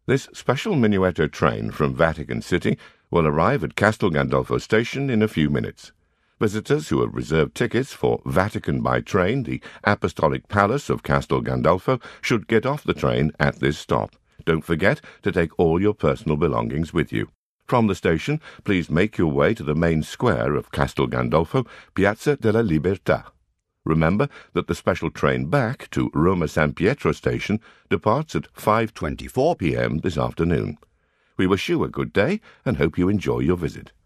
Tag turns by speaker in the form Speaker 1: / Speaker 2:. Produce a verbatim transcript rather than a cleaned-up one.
Speaker 1: This special Minuetto train from Vatican City will arrive at Castel Gandolfo Station in a few minutes. Visitors who have reserved tickets for Vatican by train, the Apostolic Palace of Castel Gandolfo, should get off the train at this stop. Don't forget to take all your personal belongings with you. From the station, please make your way to the main square of Castel Gandolfo, Piazza della Libertà. Remember that the special train back to Roma San Pietro station departs at five twenty-four p m this afternoon. We wish you a good day and hope you enjoy your visit.